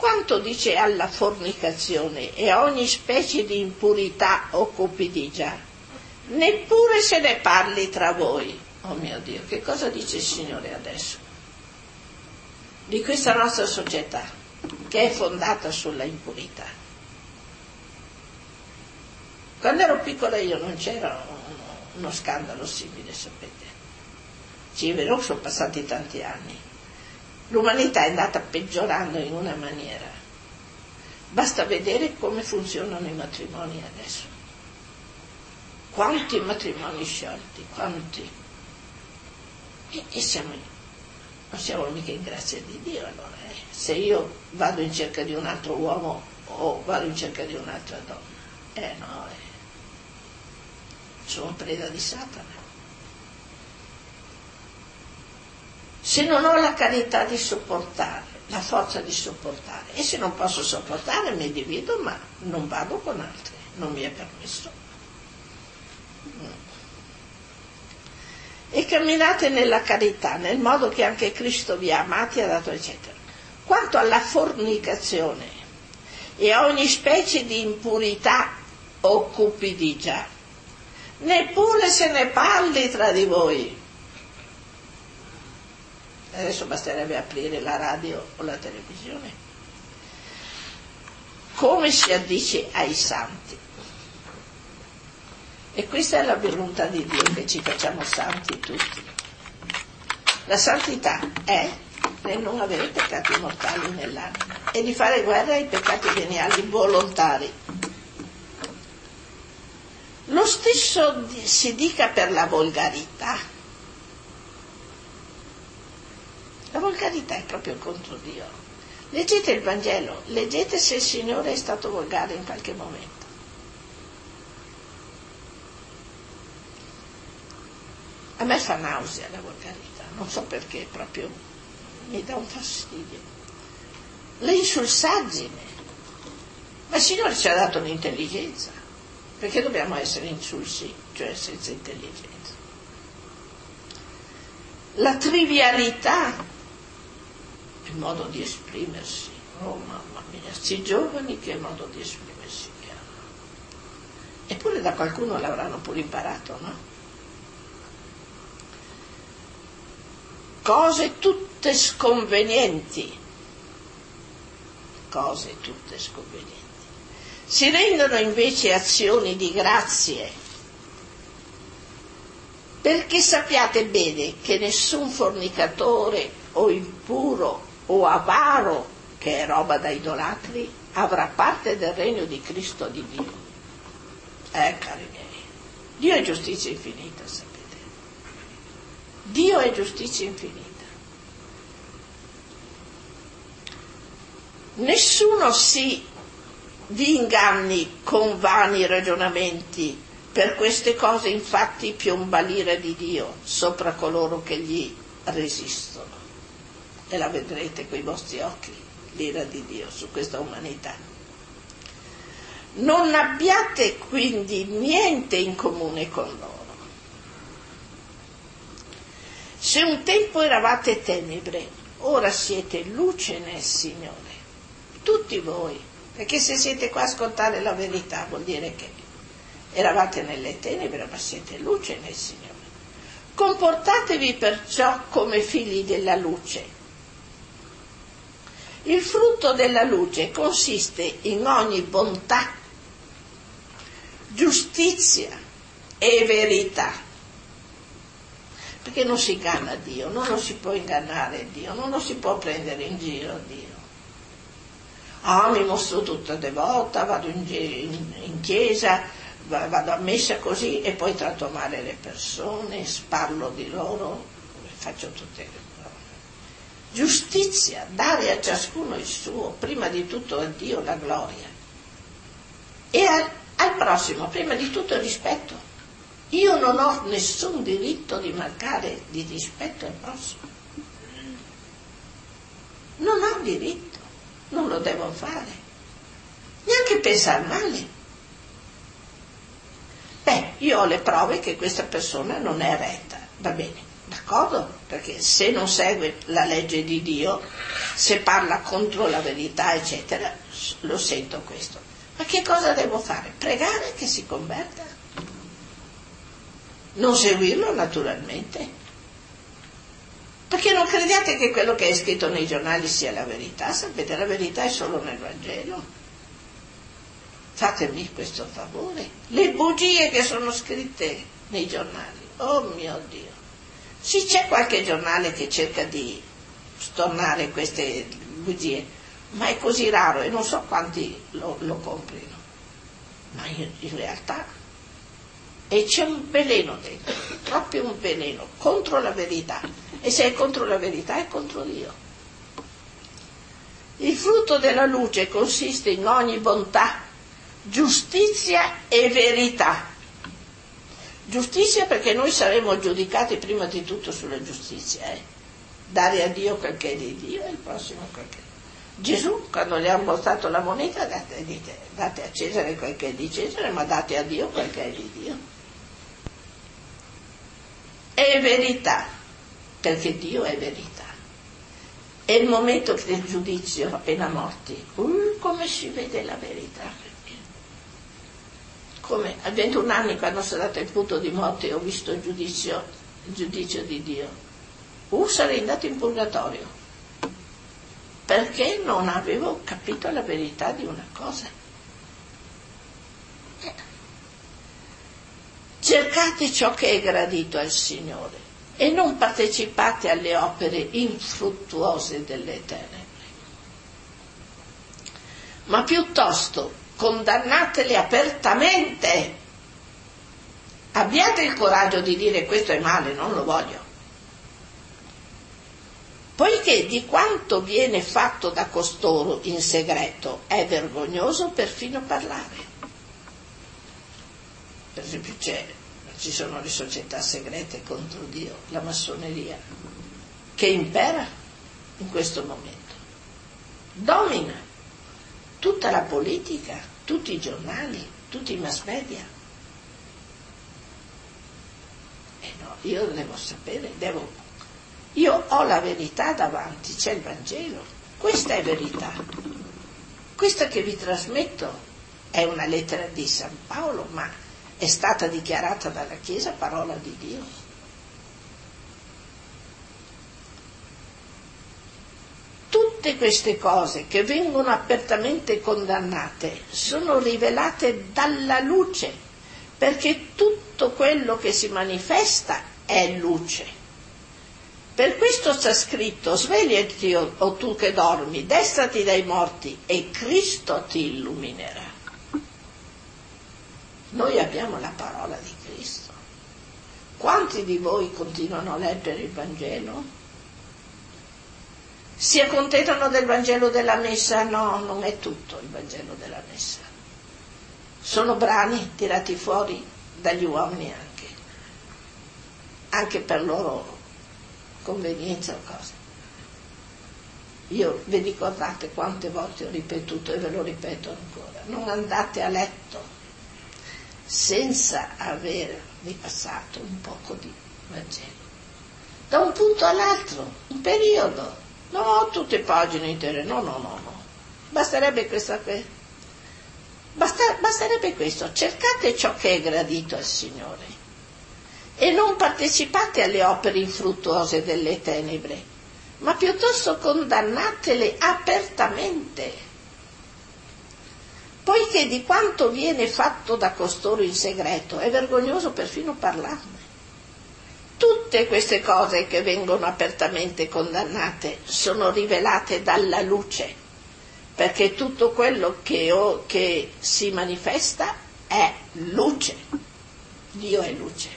Quanto dice alla fornicazione e a ogni specie di impurità o cupidigia, neppure se ne parli tra voi. Oh mio Dio, che cosa dice il Signore adesso? Di questa nostra società, che è fondata sulla impurità. Quando ero piccola io non c'era uno scandalo simile, sapete. Sì, è vero, sono passati tanti anni. L'umanità è andata peggiorando in una maniera. Basta vedere come funzionano i matrimoni adesso. Quanti matrimoni sciolti, quanti. E non siamo mica in grazia di Dio allora. Se io vado in cerca di un altro uomo o vado in cerca di un'altra donna, sono preda di Satana. Se non ho la carità di sopportare, la forza di sopportare, e se non posso sopportare mi divido, ma non vado con altri, non mi è permesso. E camminate nella carità, nel modo che anche Cristo vi ha amati e ha dato, eccetera. Quanto alla fornicazione e a ogni specie di impurità o cupidigia, neppure se ne parli tra di voi. Adesso basterebbe aprire la radio o la televisione. Come si addice ai santi. E questa è la volontà di Dio, che ci facciamo santi tutti. La santità è nel non avere peccati mortali nell'anima e di fare guerra ai peccati veniali volontari. Lo stesso si dica per la volgarità. La volgarità è proprio contro Dio. Leggete il Vangelo, leggete se il Signore è stato volgare in qualche momento. A me fa nausea la volgarità, non so perché, proprio mi dà un fastidio. L'insulsaggine. Ma il Signore ci ha dato l'intelligenza. Perché dobbiamo essere insulsi, cioè senza intelligenza? La trivialità. Il modo di esprimersi, oh mamma mia, sti giovani che modo di esprimersi che hanno. Eppure da qualcuno l'avranno pure imparato, no? Cose tutte sconvenienti, si rendono invece azioni di grazie, perché sappiate bene che nessun fornicatore o impuro o avaro, che è roba da idolatri, avrà parte del regno di Cristo di Dio. Cari miei, Dio è giustizia infinita, sapete. Dio è giustizia infinita. Nessuno vi inganni con vani ragionamenti, per queste cose infatti piomba l'ira di Dio sopra coloro che gli resistono. E la vedrete coi vostri occhi, l'ira di Dio su questa umanità. Non abbiate quindi niente in comune con loro. Se un tempo eravate tenebre, ora siete luce nel Signore. Tutti voi, perché se siete qua a ascoltare la verità vuol dire che eravate nelle tenebre, ma siete luce nel Signore. Comportatevi perciò come figli della luce. Il frutto della luce consiste in ogni bontà, giustizia e verità. Perché non si inganna Dio, non lo si può ingannare Dio, non lo si può prendere in giro Dio. Mi mostro tutta devota, vado in chiesa, vado a messa così e poi tratto male le persone, parlo di loro, faccio tutte le cose. Giustizia, dare a ciascuno il suo, prima di tutto a Dio la gloria e al prossimo, prima di tutto il rispetto. Io non ho nessun diritto di mancare di rispetto al prossimo, non ho diritto, non lo devo fare, neanche pensare male. Io ho le prove che questa persona non è retta, va bene, D'accordo? Perché se non segue la legge di Dio, se parla contro la verità, eccetera, lo sento questo. Ma che cosa devo fare? Pregare che si converta? Non seguirlo naturalmente? Perché non crediate che quello che è scritto nei giornali sia la verità? Sapete, la verità è solo nel Vangelo. Fatemi questo favore. Le bugie che sono scritte nei giornali, oh mio Dio. Sì, c'è qualche giornale che cerca di stornare queste bugie, ma è così raro e non so quanti lo comprino. Ma in realtà e c'è un veleno dentro, proprio un veleno contro la verità, e se è contro la verità è contro Dio. Il frutto della luce consiste in ogni bontà, giustizia e verità. Giustizia perché noi saremo giudicati prima di tutto sulla giustizia, dare a Dio quel che è di Dio e il prossimo quel che è. Gesù, quando gli ha mostrato la moneta, date a Cesare quel che è di Cesare, ma date a Dio quel che è di Dio. E verità, perché Dio è verità. È il momento del giudizio appena morti. Come si vede la verità? Come a 21 anni, quando sono andata in punto di morte, ho visto il giudizio di Dio. Sarei andato in purgatorio, perché non avevo capito la verità di una cosa. Cercate ciò che è gradito al Signore e non partecipate alle opere infruttuose delle tenebre, ma piuttosto condannatele apertamente. Abbiate il coraggio di dire questo è male, non lo voglio. Poiché di quanto viene fatto da costoro in segreto è vergognoso perfino parlare. Per esempio ci sono le società segrete contro Dio, la massoneria, che impera in questo momento, domina tutta la politica, tutti i giornali, tutti i mass media. No, io devo sapere, io ho la verità davanti, c'è il Vangelo, questa è verità. Questa che vi trasmetto è una lettera di San Paolo, ma è stata dichiarata dalla Chiesa parola di Dio. Tutte queste cose che vengono apertamente condannate sono rivelate dalla luce, perché tutto quello che si manifesta è luce. Per questo sta scritto: svegliati o tu che dormi, destati dai morti e Cristo ti illuminerà. Noi abbiamo la parola di Cristo. Quanti di voi continuano a leggere il Vangelo? Si accontentano del Vangelo della Messa? No, non è tutto il Vangelo della Messa. Sono brani tirati fuori dagli uomini anche per loro convenienza o cose. Io vi ricordate quante volte ho ripetuto e ve lo ripeto ancora: non andate a letto senza aver ripassato un poco di Vangelo, da un punto all'altro, un periodo. No, tutte pagine intere, no. Basterebbe questo. Cercate ciò che è gradito al Signore e non partecipate alle opere infruttuose delle tenebre, ma piuttosto condannatele apertamente. Poiché di quanto viene fatto da costoro in segreto è vergognoso perfino parlarne. Tutte queste cose che vengono apertamente condannate sono rivelate dalla luce, perché tutto quello che si manifesta è luce. Dio è luce.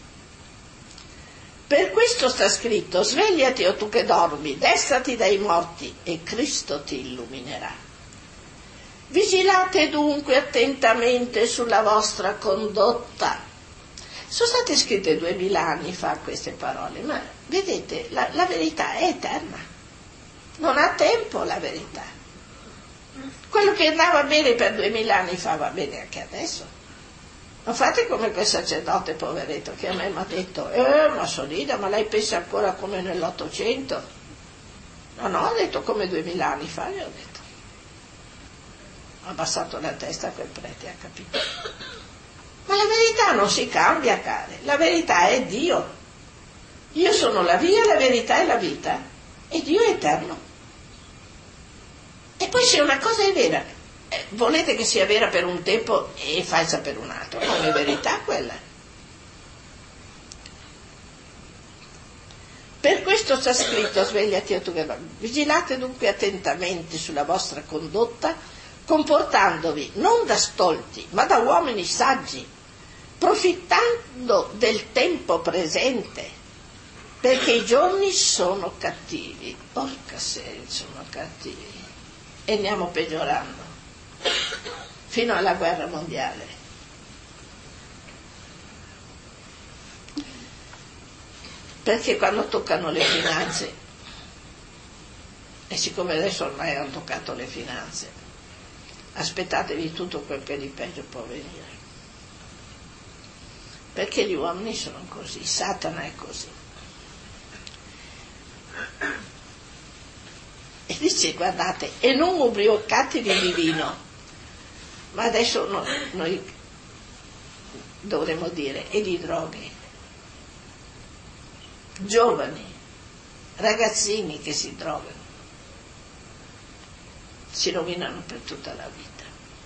Per questo sta scritto: svegliati o tu che dormi, destati dai morti e Cristo ti illuminerà. Vigilate dunque attentamente sulla vostra condotta. Sono state scritte 2000 anni fa queste parole, ma vedete, la verità è eterna, non ha tempo la verità. Quello che andava bene per 2000 anni fa va bene anche adesso. Non fate come quel sacerdote poveretto che a me mi ha detto ma Sonida, ma lei pensa ancora come nell'800? No, ho detto come 2000 anni fa, gli ho detto. Ha abbassato la testa a quel prete, ha capito? Ma la verità non si cambia, care, la verità è Dio. Io sono la via, la verità e la vita, e Dio è eterno. E poi se una cosa è vera, volete che sia vera per un tempo e falsa per un altro, non è verità quella. Per questo sta scritto, svegliati a tu che dormi, vigilate dunque attentamente sulla vostra condotta, comportandovi non da stolti, ma da uomini saggi, profittando del tempo presente, perché i giorni sono cattivi. Porca seria, sono cattivi. E andiamo peggiorando fino alla guerra mondiale. Perché quando toccano le finanze, e siccome adesso ormai hanno toccato le finanze, aspettatevi tutto quel che di peggio può venire. Perché gli uomini sono così, Satana è così. E dice, guardate, e non ubriacatevi di vino, ma adesso noi dovremmo dire, e di droghe. Giovani, ragazzini che si drogano, si rovinano per tutta la vita.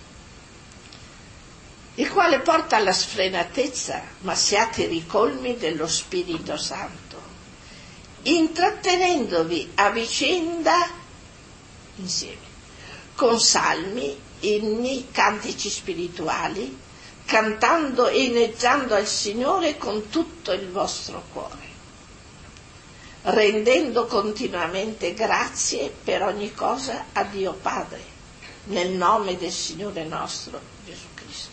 Il quale porta alla sfrenatezza, ma siate ricolmi dello Spirito Santo, intrattenendovi a vicenda insieme, con salmi, inni, cantici spirituali, cantando e inneggiando al Signore con tutto il vostro cuore, rendendo continuamente grazie per ogni cosa a Dio Padre, nel nome del Signore nostro Gesù Cristo.